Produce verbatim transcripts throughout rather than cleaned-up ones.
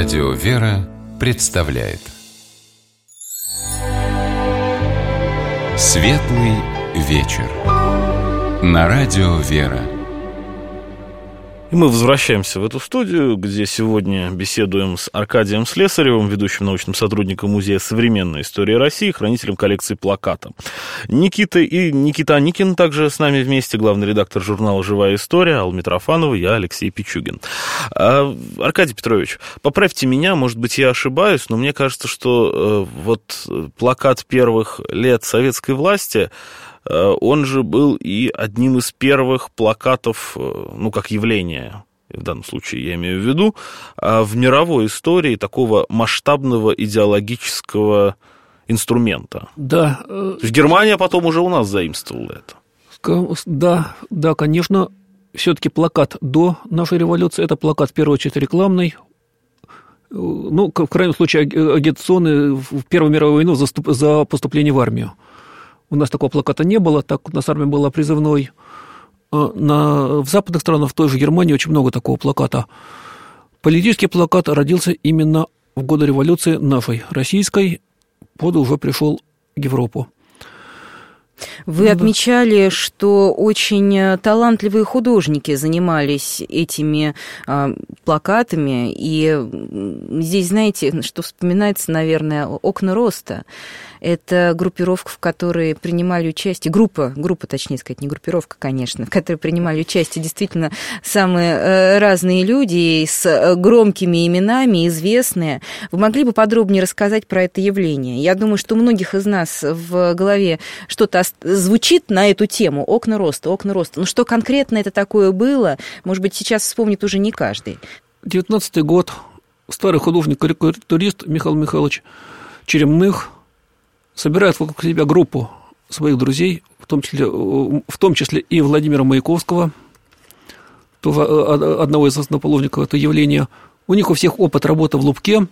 Радио «Вера» представляет Светлый вечер на Радио «Вера». И мы возвращаемся в эту студию, где сегодня беседуем с Аркадием Слесаревым, ведущим научным сотрудником Музея современной истории России, хранителем коллекции плаката. Никита и Никита Аникин также с нами вместе, главный редактор журнала «Живая история», Алла Митрофанова, я, Алексей Пичугин. А, Аркадий Петрович, поправьте меня, может быть, я ошибаюсь, но мне кажется, что э, вот плакат первых лет советской власти, он же был и одним из первых плакатов, ну, как явление, в данном случае я имею в виду, в мировой истории такого масштабного идеологического инструмента. Да. То есть Германия потом уже у нас заимствовала это. Да, да, конечно, все-таки плакат до нашей революции, это плакат, в первую очередь, рекламный, ну, в крайнем случае, агитационный в Первую мировую войну за, за поступление в армию. У нас такого плаката не было, так у нас армия была призывной. На, в западных странах, в той же Германии, очень много такого плаката. Политический плакат родился именно в годы революции нашей, российской, под уже пришел в Европу. Вы отмечали, что очень талантливые художники занимались этими а, плакатами, и здесь, знаете, что вспоминается, наверное, «Окна роста». Это группировка, в которой принимали участие, группа, группа, точнее сказать, не группировка, конечно, в которой принимали участие действительно самые разные люди с громкими именами, известные. Вы могли бы подробнее рассказать про это явление? Я думаю, что у многих из нас в голове что-то звучит на эту тему. «Окна роста», «Окна роста». Но что конкретно это такое было, может быть, сейчас вспомнит уже не каждый. девятнадцатый год. Старый художник-карикатурист Михаил Михайлович Черемных собирает вокруг себя группу своих друзей, в том числе, в том числе и Владимира Маяковского, тоже одного из основоположников этого явления. У них у всех опыт работы в Лубке,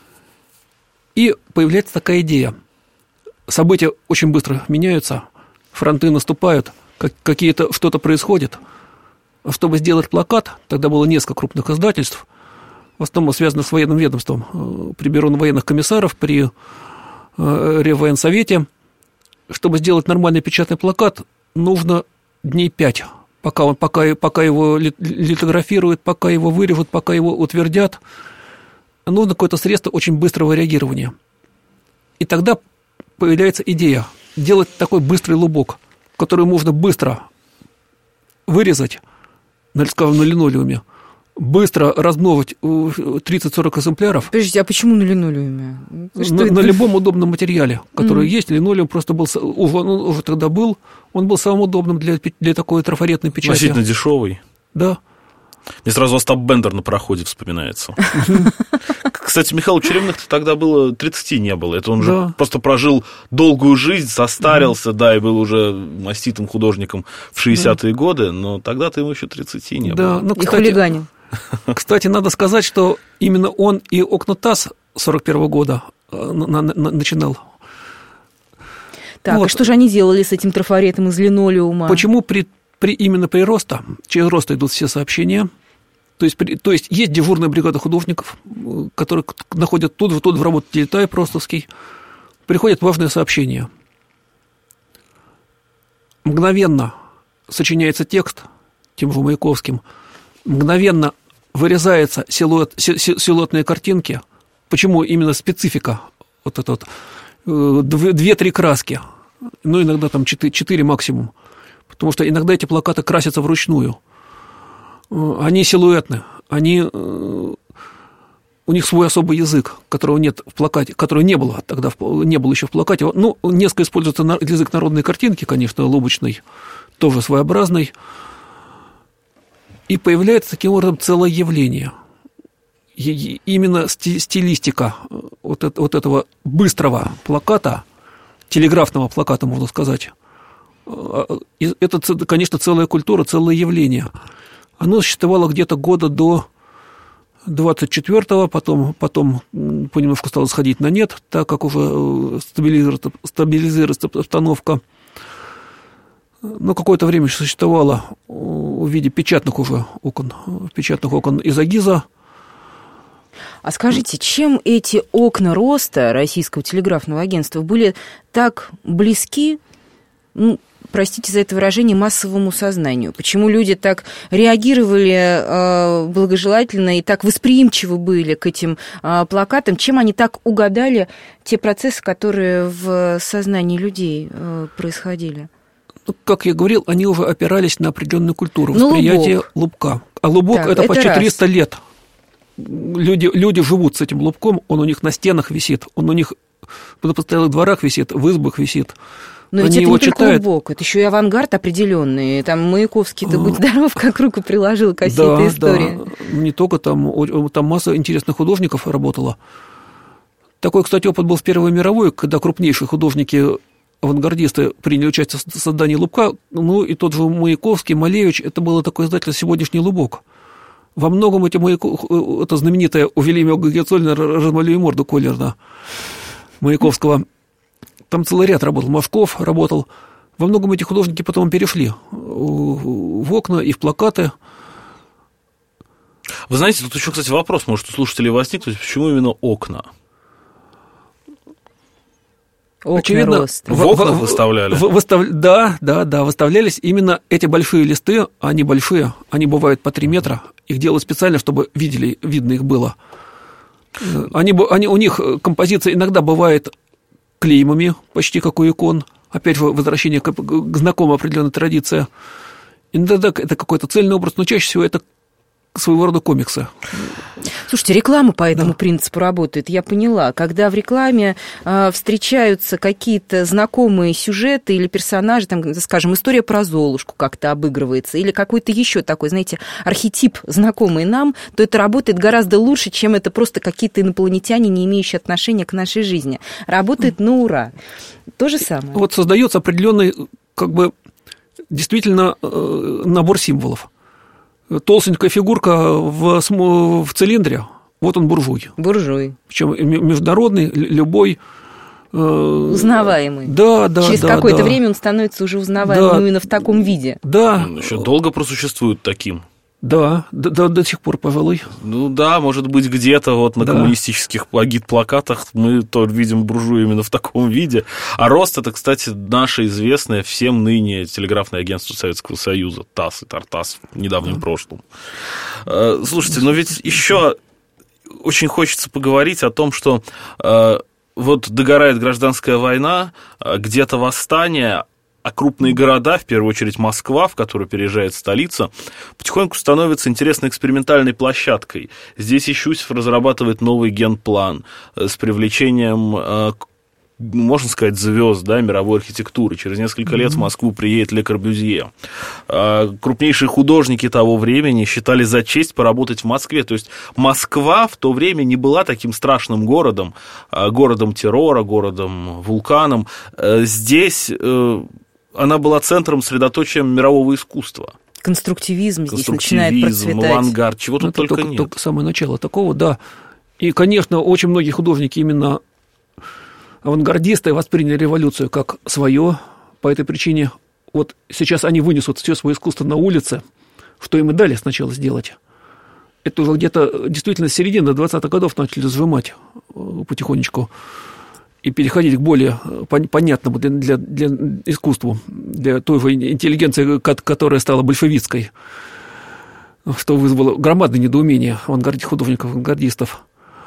и появляется такая идея. События очень быстро меняются, фронты наступают, как, какие-то, что-то происходит. Чтобы сделать плакат, тогда было несколько крупных издательств, в основном связанных с военным ведомством, при бюро военных комиссаров, при Реввоенсовете. Чтобы сделать нормальный печатный плакат, нужно дней пять, пока, он, пока, пока его литографируют, пока его вырежут, пока его утвердят. Нужно какое-то средство очень быстрого реагирования. И тогда появляется идея делать такой быстрый лубок, который можно быстро вырезать, скажем, на линолеуме, быстро размножить тридцать-сорок экземпляров. Подождите, а почему на линолеуме? На, на любом удобном материале, который mm-hmm. есть. Линолеум просто был, уже, он уже тогда был, он был самым удобным для, для такой трафаретной печати. Относительно дешевый. Да. Мне сразу Остап Бендер на пароходе вспоминается. Кстати, Михаилу Черемных тогда было тридцати не было. Это он же да. просто прожил долгую жизнь, состарился, да. да, и был уже маститым художником в шестидесятые да. годы, но тогда-то ему еще тридцати не да. было. Ну, и хулиганил. Кстати, надо сказать, что именно он и «Окна ТАСС» сорок первого года на- на- начинал. Так, вот. А что же они делали с этим трафаретом из линолеума? Почему при, при, именно при роста, через роста идут все сообщения? То есть, при, то есть есть дежурная бригада художников, которые находят тут же, тут в работу Телетай Простовский, приходят важные сообщения. Мгновенно сочиняется текст тем же Маяковским, мгновенно вырезается силуэт, силуэтные картинки. Почему именно специфика? Вот это вот, две-три краски, ну, иногда там четыре, четыре максимум. Потому что иногда эти плакаты красятся вручную. Они силуэтны, они, у них свой особый язык, которого нет в плакате, которого не было тогда, не было еще в плакате. Ну, несколько используется язык народной картинки, конечно, лубочный, тоже своеобразный. И появляется таким образом целое явление. И именно стилистика вот, это, вот этого быстрого плаката, телеграфного плаката, можно сказать, это, конечно, целая культура, целое явление. Оно существовало где-то года до двадцать четвёртого, потом, потом понемножку стало сходить на нет, так как уже стабилизируется, стабилизируется обстановка. Но какое-то время существовало в виде печатных уже окон, печатных окон из агиза. А скажите, чем эти окна роста Российского телеграфного агентства были так близки, ну, простите за это выражение, массовому сознанию? Почему люди так реагировали э, благожелательно и так восприимчивы были к этим э, плакатам? Чем они так угадали те процессы, которые в сознании людей э, происходили? Ну, как я говорил, они уже опирались на определенную культуру восприятия лубок. лубка. А лубок так, это, это почти раз. триста лет. Люди, люди живут с этим лубком, он у них на стенах висит, он у них на постоялых дворах висит, в избах висит. Но ведь это не читают. Только лубок, это еще и авангард определенный. Там Маяковский, ты будь здоров, как руку приложил ко всей да, этой истории. Да, не только там, там масса интересных художников работала. Такой, кстати, опыт был в Первой мировой, когда крупнейшие художники, авангардисты приняли участие в создании лубка. Ну, и тот же Маяковский, Малевич, это было такое издательство «Сегодняшний лубок». Во многом эти Маяко... это знаменитая у Велимия Гагицольна «Размалюй морду» Коллерна Маяковского. Там целый ряд работал, Машков работал. Во многом эти художники потом перешли в окна и в плакаты. Вы знаете, тут еще, кстати, вопрос может у слушателей возникнуть, почему именно окна? Окна Очевидно, роста. В окна выставляли? В, выстав... Да, да, да, выставлялись именно эти большие листы, они большие, они бывают по три метра, их делают специально, чтобы видели, видно их было. Они, они, у них композиция иногда бывает клеймами, почти как у икон. Опять же, возвращение к, к знакомой определенной традиции. Иногда это какой-то цельный образ, но чаще всего это своего рода комиксы. Слушайте, реклама по этому да. принципу работает, я поняла. Когда в рекламе э, встречаются какие-то знакомые сюжеты или персонажи, там, скажем, история про Золушку как-то обыгрывается, или какой-то еще такой, знаете, архетип, знакомый нам, то это работает гораздо лучше, чем это просто какие-то инопланетяне, не имеющие отношения к нашей жизни. Работает на ура. То же самое. Вот создается определенный, как бы, действительно э, набор символов. Толстенькая фигурка в, в цилиндре, вот он буржуй. Буржуй. Причем международный, любой. Э, Узнаваемый. Да, да, Через да, какое-то да. время он становится уже узнаваемым да, именно в таком виде. Да. Он еще долго просуществует таким. Да, до, до, до сих пор, пожалуй. Ну да, может быть, где-то вот на да. коммунистических агит-плакатах мы то видим буржуя именно в таком виде. А рост — это, кстати, наше известное всем ныне телеграфное агентство Советского Союза, ТАСС и ТАРТАСС в недавнем да. прошлом. Слушайте, но ведь еще очень хочется поговорить о том, что вот догорает гражданская война, где-то восстание, а крупные города, в первую очередь Москва, в которую переезжает столица, потихоньку становятся интересной экспериментальной площадкой. Здесь Ищусев разрабатывает новый генплан с привлечением, можно сказать, звезд, да, мировой архитектуры. Через несколько лет в Москву приедет Ле Корбюзье. Крупнейшие художники того времени считали за честь поработать в Москве. То есть Москва в то время не была таким страшным городом, городом террора, городом вулканом. Здесь она была центром, средоточием мирового искусства. Конструктивизм здесь начинает процветать. Авангард, чего тут только, только нет. Только самое начало такого, да. И, конечно, очень многие художники именно авангардисты восприняли революцию как свое. По этой причине вот сейчас они вынесут все свое искусство на улице, что им и дали сначала сделать. Это уже где-то действительно с середины двадцатых годов начали сжимать потихонечку и переходить к более понятному для, для искусству, для той же интеллигенции, которая стала большевистской, что вызвало громадное недоумение художников-авангардистов.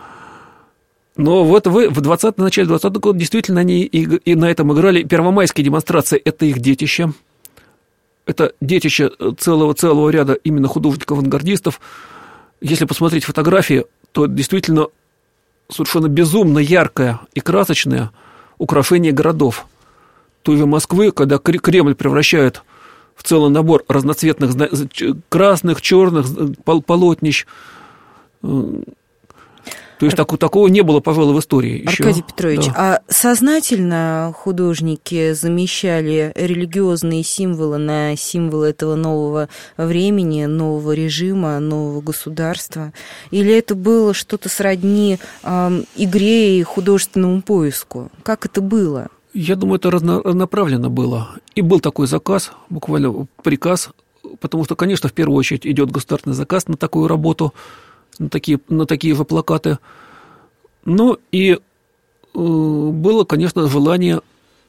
Но вот в, в двадцатом, начале двадцатых годов действительно они и, и на этом играли. Первомайские демонстрации – это их детище. Это детище целого, целого ряда именно художников-авангардистов. Если посмотреть фотографии, то действительно совершенно безумно яркое и красочное украшение городов. Той же Москвы, когда Кремль превращают в целый набор разноцветных красных, черных полотнищ. То есть так, такого не было, пожалуй, в истории еще. Аркадий Петрович, да. а сознательно художники замещали религиозные символы на символы этого нового времени, нового режима, нового государства? Или это было что-то сродни э, игре и художественному поиску? Как это было? Я думаю, это разнонаправленно было. И был такой заказ, буквально приказ, потому что, конечно, в первую очередь идет государственный заказ на такую работу. на такие, на такие же плакаты. Ну и было, конечно, желание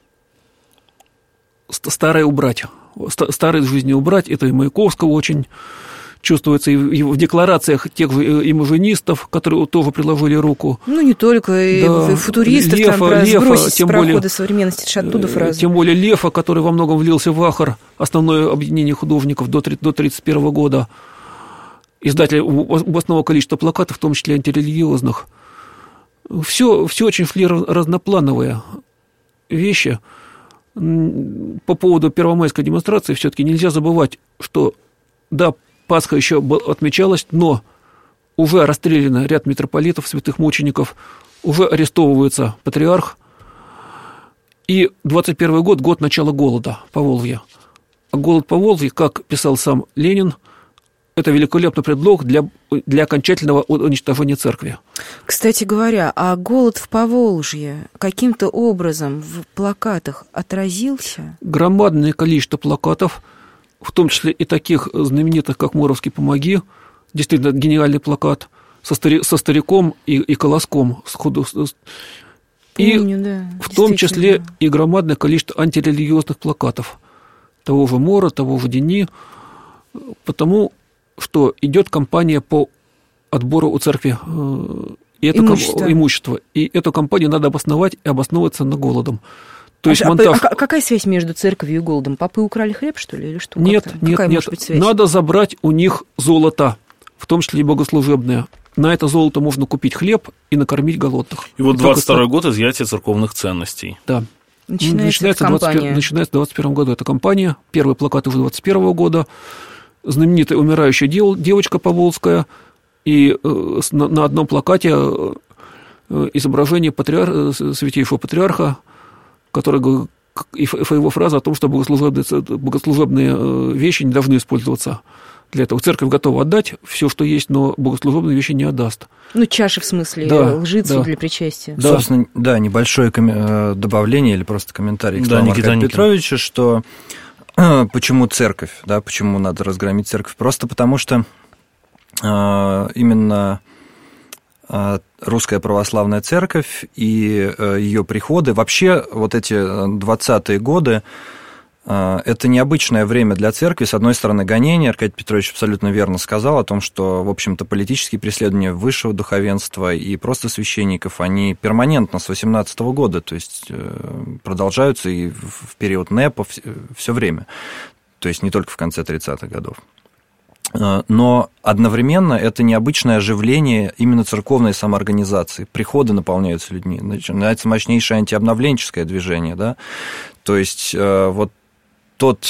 старое убрать. Старое из жизни убрать. Это и Маяковского очень чувствуется, и в декларациях тех же имажинистов, которые тоже приложили руку. Ну, не только, да. и футуристов, Лефа, там, про Лефа, сбросить тем с парохода более, современности, это же оттуда фраза. Тем более Лефа, который во многом влился в Ахар, основное объединение художников до тысяча девятьсот тридцать первого года, издатель областного количества плакатов, в том числе антирелигиозных. Все, все очень шли разноплановые вещи. По поводу первомайской демонстрации все-таки нельзя забывать, что, да, Пасха еще отмечалась, но уже расстрелян ряд митрополитов, святых мучеников, уже арестовывается патриарх. И двадцать первый год – год начала голода по Волжье. А голод по Волжье, как писал сам Ленин, это великолепный предлог для, для окончательного уничтожения церкви. Кстати говоря, а голод в Поволжье каким-то образом в плакатах отразился? Громадное количество плакатов, в том числе и таких знаменитых, как «Моровский, помоги», действительно гениальный плакат, со, стари, со стариком и, и колоском. С худу, и Помню, да, в том числе и громадное количество антирелигиозных плакатов. Того же Мора, того же Дени, потому что идет кампания по отбору у церкви и это имущество. Ком, имущество. И эту кампанию надо обосновать и обосновываться на голодом. То а, есть а, монтаж... а какая связь между церковью и голодом? Попы украли хлеб, что ли, или что? Нет, как-то? нет, какая нет. Может быть связь? Надо забрать у них золото, в том числе и богослужебное. На это золото можно купить хлеб и накормить голодных. И вот двадцать второй год изъятие церковных ценностей. Да. Начинается, начинается, двадцать, начинается в двадцать первом году эта кампания. Первые плакаты уже двадцать первого года. Знаменитая умирающая дев, девочка поволжская. И э, на, на одном плакате э, изображение патриар... святейшего патриарха, который... и его фраза о том, что богослужебные, богослужебные вещи не должны использоваться для этого. Церковь готова отдать все, что есть, но богослужебные вещи не отдаст. Ну, чаши, в смысле, да, лжицу да. для причастия. Да. Собственно, да, небольшое ком... добавление или просто комментарий к словам Аркадия Петровича, что почему церковь, да, почему надо разгромить церковь? Просто потому что э, именно э, русская православная церковь и э, ее приходы, вообще вот эти двадцатые годы, это необычное время для церкви. С одной стороны, гонения. Аркадий Петрович абсолютно верно сказал о том, что, в общем-то, политические преследования высшего духовенства и просто священников, они перманентно с восемнадцатого года, то есть продолжаются и в период НЭПа все время, то есть не только в конце тридцатых годов. Но одновременно это необычное оживление именно церковной самоорганизации. Приходы наполняются людьми, начинается мощнейшее антиобновленческое движение, да, то есть вот Тот,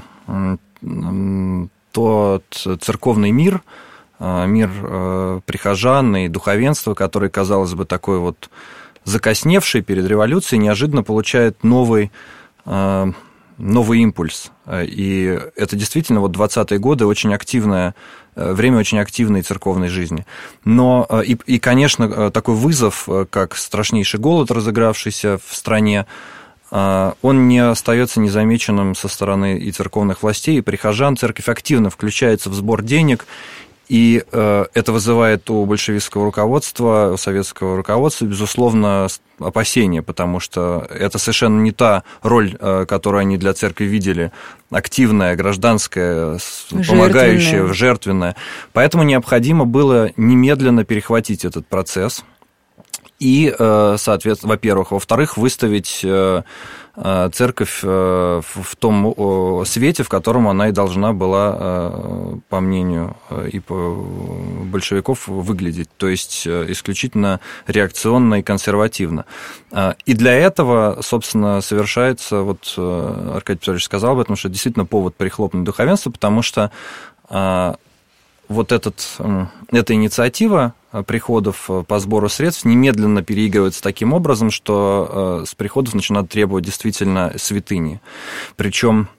тот церковный мир, мир прихожан и духовенства, который, казалось бы, такой вот закосневший перед революцией, неожиданно получает новый, новый импульс. И это действительно вот двадцатые годы очень активное, время очень активной церковной жизни. Но и, и, конечно, такой вызов, как страшнейший голод, разыгравшийся в стране, он не остается незамеченным со стороны и церковных властей, и прихожан. Церковь активно включается в сбор денег, и это вызывает у большевистского руководства, у советского руководства, безусловно, опасения, потому что это совершенно не та роль, которую они для церкви видели, активная, гражданская, помогающая, жертвенная. жертвенная. Поэтому необходимо было немедленно перехватить этот процесс. И, соответственно, во-первых. Во-вторых, выставить церковь в том свете, в котором она и должна была, по мнению и по большевиков, выглядеть. То есть исключительно реакционно и консервативно. И для этого, собственно, совершается, вот Аркадий Петрович сказал об этом, что действительно повод прихлопнуть духовенство, потому что вот этот, эта инициатива приходов по сбору средств немедленно переигрывается таким образом, что с приходов начинают требовать действительно святыни. Причем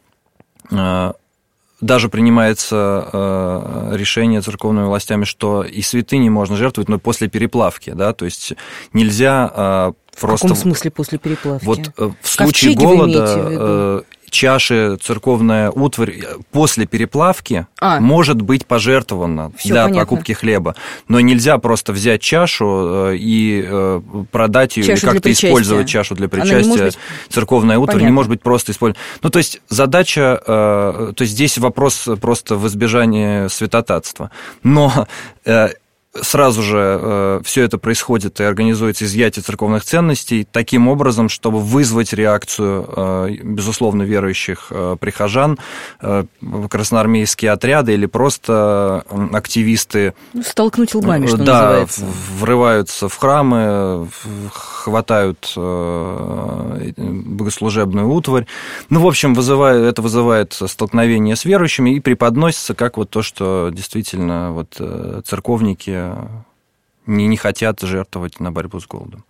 даже принимается решение церковными властями, что и святыни можно жертвовать, но после переплавки, да, то есть нельзя просто... В каком смысле после переплавки? Вот в случае голода чаши, церковная утварь после переплавки а. может быть пожертвована Всё для понятно. покупки хлеба. Но нельзя просто взять чашу и продать ее, чашу или как-то использовать чашу для причастия. Быть... Церковная утварь понятно. не может быть просто использована. Ну, то есть задача, то есть здесь вопрос просто в избежании святотатства. Но сразу же э, все это происходит и организуется изъятие церковных ценностей таким образом, чтобы вызвать реакцию, э, безусловно, верующих э, прихожан, э, красноармейские отряды или просто активисты. Столкнуть лбами, что да, называется. Врываются в храмы, хватают э, богослужебную утварь. Ну, в общем, вызывает, это вызывает столкновение с верующими и преподносится как вот то, что действительно вот, церковники Не, не хотят жертвовать на борьбу с голодом.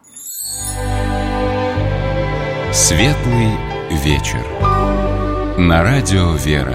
Светлый вечер. На радио «Вера».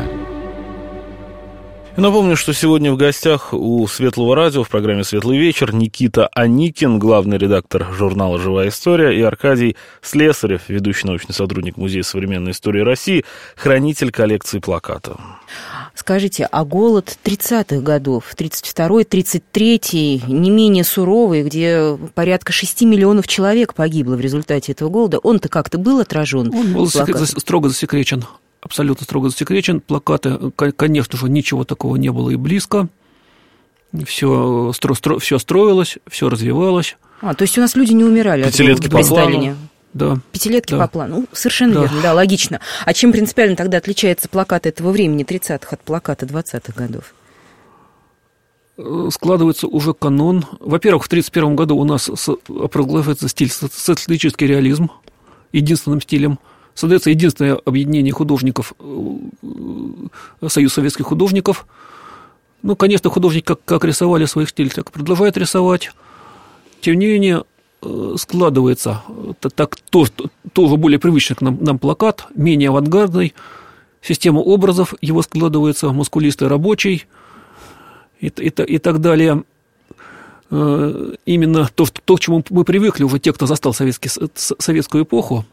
Я напомню, что сегодня в гостях у Светлого радио в программе «Светлый вечер» Никита Аникин, главный редактор журнала «Живая история», и Аркадий Слесарев, ведущий научный сотрудник Музея современной истории России, хранитель коллекции плакатов. Скажите, а голод тридцатых годов, тридцать второй тридцать третий, не менее суровый, где порядка шести миллионов человек погибло в результате этого голода, он-то как-то был отражен? Он был строго засекречен. Абсолютно строго засекречен. Плакаты, конечно же, ничего такого не было и близко. Все, стро, стро, все строилось, все развивалось. А, то есть у нас люди не умирали Пятилетки от голода при Сталине? Да. Пятилетки да. по плану. Ну, совершенно да. верно, да, логично. А чем принципиально тогда отличается плакат этого времени, тридцатых, от плаката двадцатых годов? Складывается уже канон. Во-первых, в тридцать первом году у нас провозглашается стиль социалистический реализм единственным стилем. Создается единственное объединение художников, Союз советских художников. Ну, конечно, художники как, как рисовали своих стилей, так и продолжают рисовать. Тем не менее, складывается так, тоже, тоже более привычный к нам, нам плакат, менее авангардный. Система образов его складывается, мускулистый рабочий и, и, и так далее. Именно то, то, к чему мы привыкли уже, те, кто застал советский, советскую эпоху.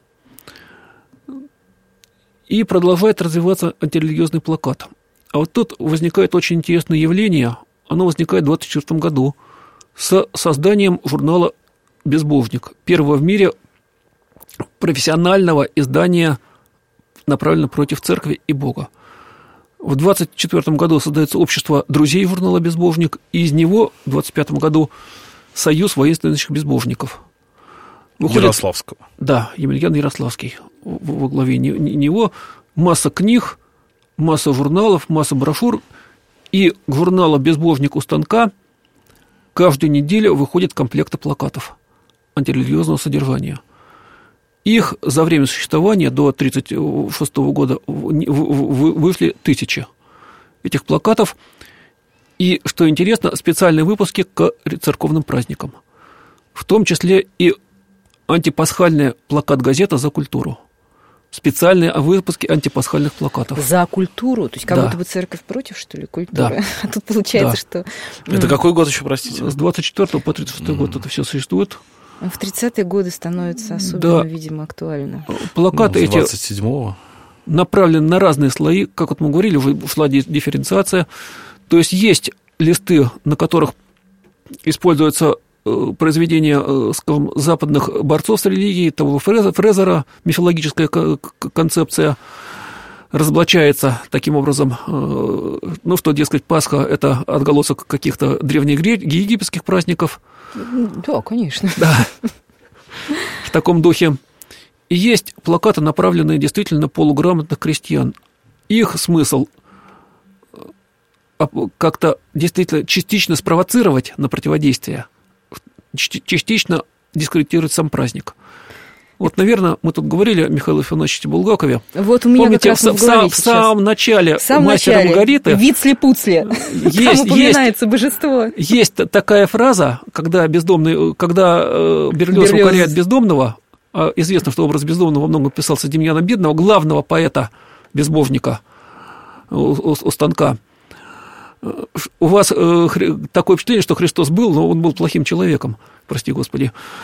И продолжает развиваться антирелигиозный плакат. А вот тут возникает очень интересное явление. Оно возникает в двадцать четвёртом году с созданием журнала «Безбожник», первого в мире профессионального издания, направленного против церкви и Бога. В двадцать четвёртом году создается общество друзей журнала «Безбожник», и из него в двадцать пятом году Союз воинствующих безбожников. Выходит, Ярославского. Да, Емельян Ярославский во главе него. Масса книг, масса журналов, масса брошюр. И к журналу «Безбожник у станка» каждую неделю выходят комплекты плакатов антирелигиозного содержания. Их за время существования до тридцать шестого года вышли тысячи этих плакатов. И, что интересно, специальные выпуски к церковным праздникам. В том числе и антипасхальный плакат-газета «За культуру». Специальные выпуски антипасхальных плакатов. За культуру? То есть как да. будто бы церковь против, что ли, культуры? Да. А тут получается, да. что... Это какой год еще, простите? С двадцать четвёртого по тридцать шестой mm. год это все существует. В тридцатые годы становится особенно, да. видимо, актуально. Плакаты ну, эти двадцать седьмого направлены на разные слои. Как вот мы говорили, уже ушла дифференциация. То есть есть листы, на которых используются произведения, скажем, западных борцов с религией, того Фрезера, мифологическая концепция разоблачается таким образом, ну, что, дескать, Пасха – это отголосок каких-то древних египетских праздников. Да, конечно. Да, в таком духе. И есть плакаты, направленные действительно на полуграмотных крестьян. Их смысл как-то действительно частично спровоцировать на противодействие, частично дискредитировать сам праздник. Вот, наверное, мы тут говорили о Михаиле Афанасьевиче Булгакове. Вот у меня помните, как раз в, в, в самом начале «Мастера Маргариты» Вицли-пуцли, там упоминается божество. Есть такая фраза, когда, бездомный, когда Берлиоз укоряет бездомного, известно, что образ бездомного во многом писался Демьяна Бедного, главного поэта-безбожника у, у, у станка. У вас э, такое впечатление, что Христос был, но он был плохим человеком, прости Господи.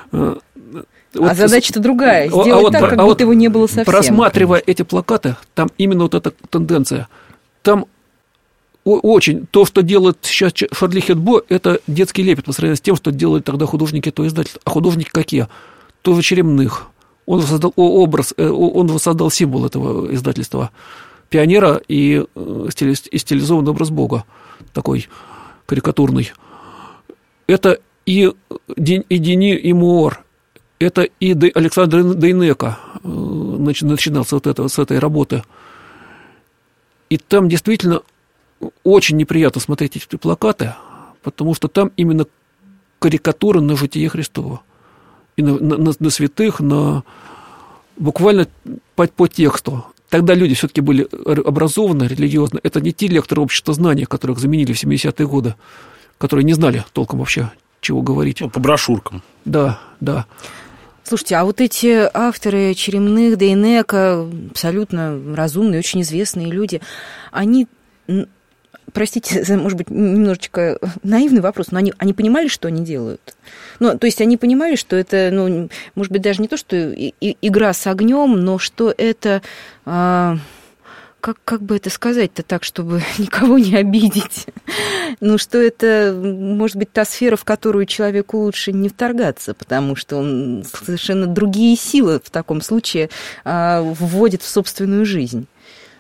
А вот, задача-то другая. Сделать а вот, так, как а будто вот, его не было совсем. Просматривая эти плакаты, там именно вот эта тенденция. Там очень то, что делает сейчас Шарли Хебдо, это детский лепет по сравнению с тем, что делали тогда художники то издательства. А художники какие? Тоже Черемных. Он воссоздал образ, он воссоздал символ этого издательства. Пионера и стилизованный образ Бога. Такой карикатурный. Это и, и Дени, и Моор. Это и Александр Дейнека начинался вот это, с этой работы. И там действительно очень неприятно смотреть эти плакаты, потому что там именно карикатура на житие Христово. И на, на, на святых, на буквально по, по тексту. Тогда люди все-таки были образованы религиозно. Это не те лекторы общества знания, которых заменили в семидесятые годы, которые не знали толком вообще, чего говорить. Ну, по брошюркам. Да, да. Слушайте, а вот эти авторы Черемных, Дейнека, абсолютно разумные, очень известные люди, они, простите, может быть, немножечко наивный вопрос, но они, они понимали, что они делают? Ну, то есть они понимали, что это, ну, может быть, даже не то, что и, и, игра с огнем, но что это... А... Как, как бы это сказать-то так, чтобы никого не обидеть? Ну, что это, может быть, та сфера, в которую человеку лучше не вторгаться, потому что он совершенно другие силы в таком случае а, вводит в собственную жизнь.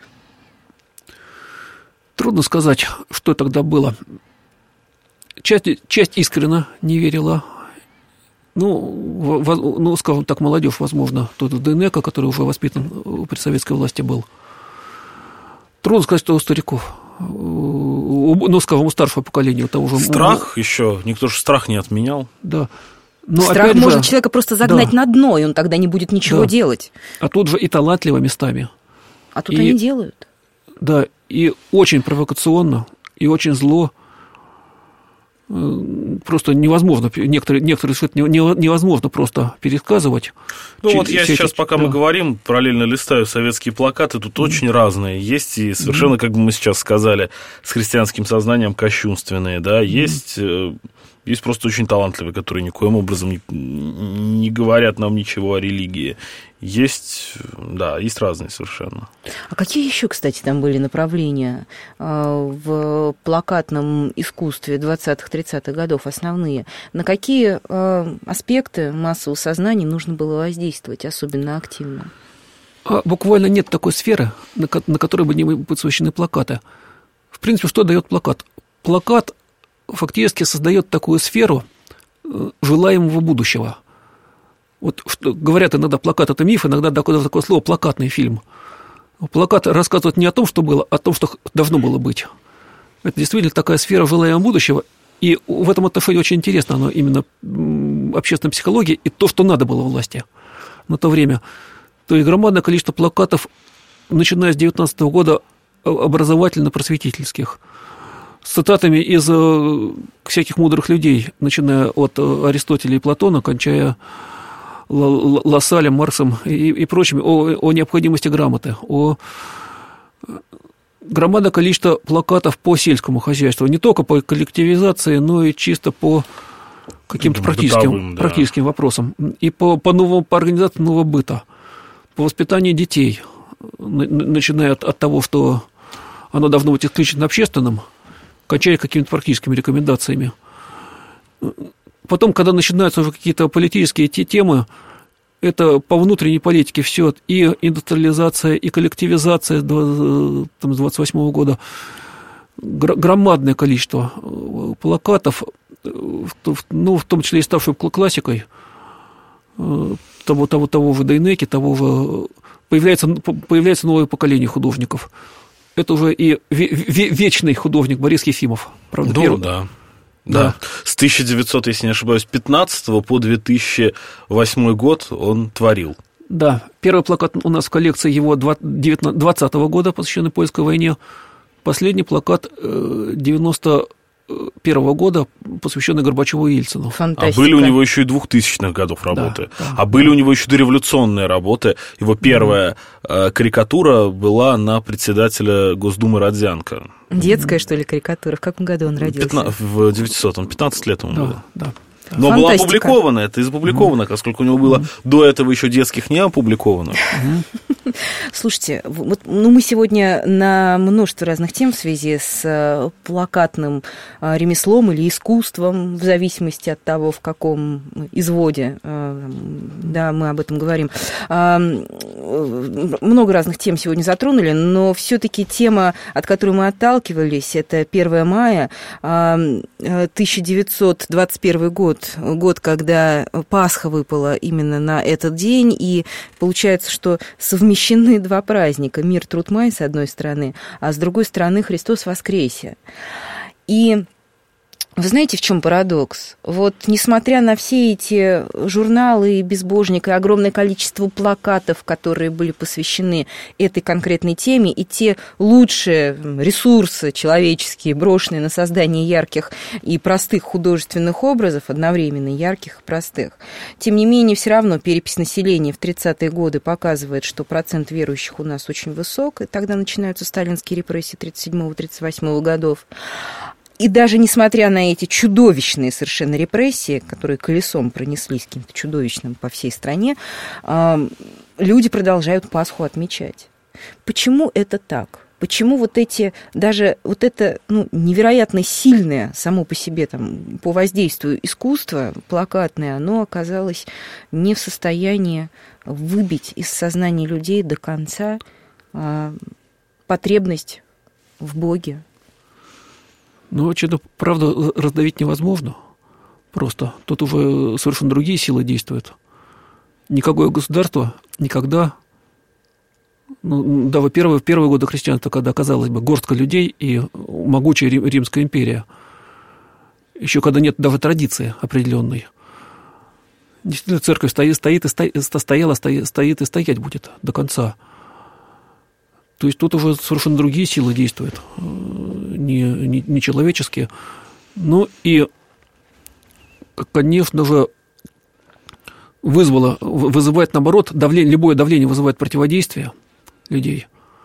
Трудно сказать, что тогда было. Часть, часть искренне не верила. Ну, в, ну, скажем так, молодежь, возможно, тот Дейнека, который уже воспитан при советской власти был. Трудно сказать, что у стариков. Ну, скажем, у старшего поколения. У того же... Страх ну, еще. Никто же страх не отменял. Да. Но страх может же, человека просто загнать да. на дно, и он тогда не будет ничего да. делать. А тут же и талантливо местами. А тут и, они делают. Да, и очень провокационно, и очень зло. Просто невозможно, некоторые, некоторые что-то невозможно просто пересказывать. Ну вот я сейчас, эти... пока да. мы говорим, параллельно листаю советские плакаты, тут mm. очень разные. Есть и совершенно, mm. как бы мы сейчас сказали, с христианским сознанием кощунственные, да, есть... Mm. Есть просто очень талантливые, которые никоим образом не, не говорят нам ничего о религии. Есть, да, есть разные совершенно. А какие еще, кстати, там были направления в плакатном искусстве двадцатых-тридцатых годов основные? На какие аспекты массового сознания нужно было воздействовать особенно активно? А буквально нет такой сферы, на которой бы не были посвящены плакаты. В принципе, что дает плакат? Плакат фактически создает такую сферу желаемого будущего. Вот что, говорят иногда, плакат – это миф, иногда такое, такое слово «плакатный фильм». Плакат рассказывает не о том, что было, а о том, что должно было быть. Это действительно такая сфера желаемого будущего, и в этом отношении очень интересно оно именно общественная психология и то, что надо было власти на то время. То есть громадное количество плакатов, начиная с девятнадцатого года, образовательно-просветительских, с цитатами из всяких мудрых людей, начиная от Аристотеля и Платона, кончая Лассалем, Марксом и, и прочими, о, о необходимости грамоты, о громадное количество плакатов по сельскому хозяйству, не только по коллективизации, но и чисто по каким-то практическим, бытовым, да. практическим вопросам, и по, по, новому, по организации нового быта, по воспитанию детей, начиная от, от того, что оно должно быть исключительно общественным, кончая какими-то практическими рекомендациями. Потом, когда начинаются уже какие-то политические темы, это по внутренней политике все, и индустриализация, и коллективизация там, с двадцать восьмого года, громадное количество плакатов, ну, в том числе и ставшей классикой, того, того, того же Дейнеки, того же... Появляется, появляется новое поколение художников. Это уже и вечный художник Борис Ефимов. Правда, ну, первый... да. Да. да. С тысяча девятисотого, если не ошибаюсь, пятнадцатого по две тысячи восьмой год он творил. Да. Первый плакат у нас в коллекции его двадцатого года, посвященный польской войне. Последний плакат девяносто первого года, посвященный Горбачеву и Ельцину. Фантастика. А были у него еще и двухтысячных годов работы. Да, да, а были да. у него еще дореволюционные работы. Его первая да. карикатура была на председателя Госдумы Родзянко. Детская, что ли, карикатура? В каком году он родился? В девятисотом, пятнадцать лет ему да, было. Да. Но было опубликовано, это из опубликованных, поскольку у него было до этого еще детских не опубликованных. Слушайте, вот, ну, мы сегодня на множество разных тем в связи с плакатным ремеслом или искусством, в зависимости от того, в каком изводе, да, мы об этом говорим. Много разных тем сегодня затронули, но все-таки тема, от которой мы отталкивались, это первое мая, тысяча девятьсот двадцать первый год, год, когда Пасха выпала именно на этот день, и получается, что совмещены два праздника: мир, труд, май, с одной стороны, а с другой стороны Христос воскресе. И вы знаете, в чем парадокс? Вот, несмотря на все эти журналы безбожника и огромное количество плакатов, которые были посвящены этой конкретной теме, и те лучшие ресурсы человеческие, брошенные на создание ярких и простых художественных образов, одновременно ярких и простых, тем не менее, все равно перепись населения в тридцатые годы показывает, что процент верующих у нас очень высок, и тогда начинаются сталинские репрессии тридцать седьмого — тридцать восьмого годов. И даже несмотря на эти чудовищные совершенно репрессии, которые колесом пронеслись каким-то чудовищным по всей стране, люди продолжают Пасху отмечать. Почему это так? Почему вот эти, даже вот это ну, невероятно сильное само по себе там, по воздействию искусство плакатное, оно оказалось не в состоянии выбить из сознания людей до конца а, потребность в Боге? Ну, вообще-то, правда, раздавить невозможно. Просто тут уже совершенно другие силы действуют. Никакое государство никогда... Ну, да, в первые, в первые годы христианства, когда, казалось бы, горстка людей и могучая Римская империя, еще когда нет даже традиции определенной, действительно, церковь стоит, стоит и стоит, стояла, стоит, стоит и стоять будет до конца. То есть тут уже совершенно другие силы действуют, не, не, не человеческие. Ну и, конечно же, вызвало, вызывает, наоборот, давление, любое давление вызывает противодействие людей.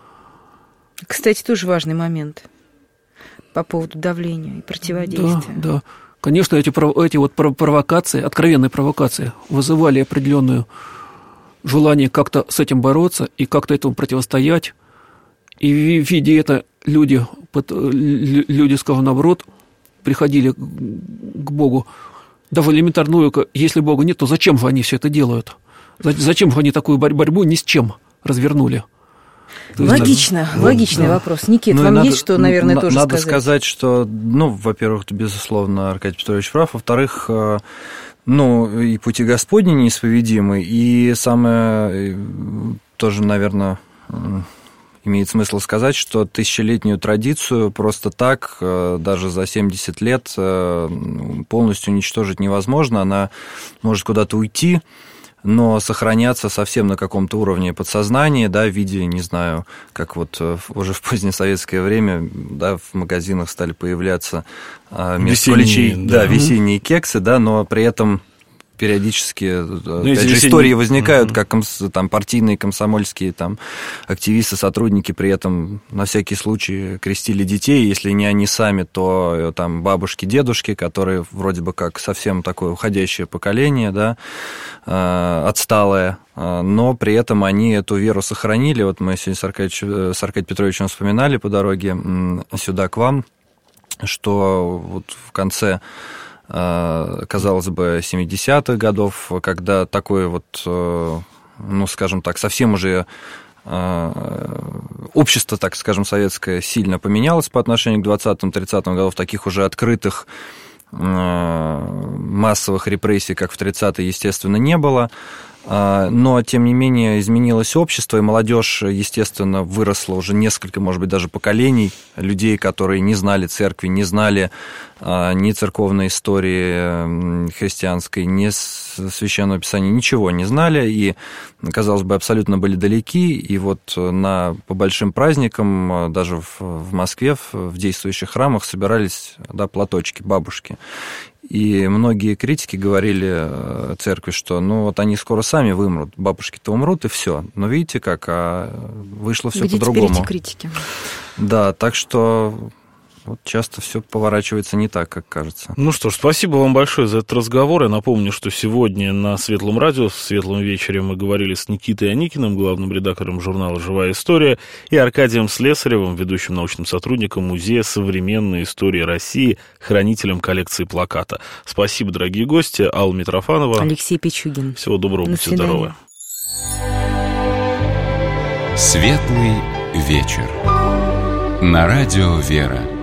Кстати, тоже важный момент по поводу давления и противодействия. Да, да. Конечно, эти, эти вот провокации, откровенные провокации вызывали определенное желание как-то с этим бороться и как-то этому противостоять. И видя это, люди, люди, скажем, наоборот, приходили к Богу. Даже элементарную, если Бога нет, то зачем же они все это делают? Зачем же они такую борьбу ни с чем развернули? Логично, есть, логичный да. вопрос. Никит, ну, вам надо, есть что, наверное, на, тоже надо сказать? Надо сказать, что, ну, во-первых, безусловно, Аркадий Петрович прав, во-вторых, ну, и пути Господни неисповедимы, и самое, тоже, наверное, имеет смысл сказать, что тысячелетнюю традицию просто так, даже за семьдесят лет, полностью уничтожить невозможно, она может куда-то уйти, но сохраняться совсем на каком-то уровне подсознания, да, в виде, не знаю, как вот уже в позднее советское время, да, в магазинах стали появляться вместо куличей, да, да, весенние кексы, да, но при этом периодически, ну, опять же, весенние... истории возникают, uh-huh. как там партийные, комсомольские там активисты, сотрудники при этом на всякий случай крестили детей, если не они сами, то там бабушки, дедушки, которые вроде бы как совсем такое уходящее поколение, да, отсталое, но при этом они эту веру сохранили. Вот мы сегодня с Аркадием, с Аркадием Петровичем вспоминали по дороге сюда к вам, что вот в конце, казалось бы, семидесятых годов, когда такое вот, ну, скажем так, совсем уже общество, так скажем, советское сильно поменялось по отношению к двадцатым-тридцатым годам, таких уже открытых массовых репрессий, как в тридцатые, естественно, не было. Но, тем не менее, изменилось общество, и молодежь, естественно, выросла уже несколько, может быть, даже поколений людей, которые не знали церкви, не знали ни церковной истории христианской, ни священного писания, ничего не знали, и, казалось бы, абсолютно были далеки. И вот на, по большим праздникам, даже в, в Москве, в, в действующих храмах собирались, да, платочки, бабушки. И многие критики говорили церкви, что ну вот они скоро сами вымрут, бабушки-то умрут, и все. Но видите как, а вышло все по-другому. Где теперь эти критики? Да, так что вот часто все поворачивается не так, как кажется. Ну что ж, спасибо вам большое за этот разговор. Я напомню, что сегодня на Светлом радио, в Светлом вечере мы говорили с Никитой Аникиным, главным редактором журнала «Живая история», и Аркадием Слесаревым, ведущим научным сотрудником Музея современной истории России, хранителем коллекции плаката. Спасибо, дорогие гости. Алла Митрофанова. Алексей Пичугин. Всего доброго, будьте здоровы. Светлый вечер. На радио «Вера».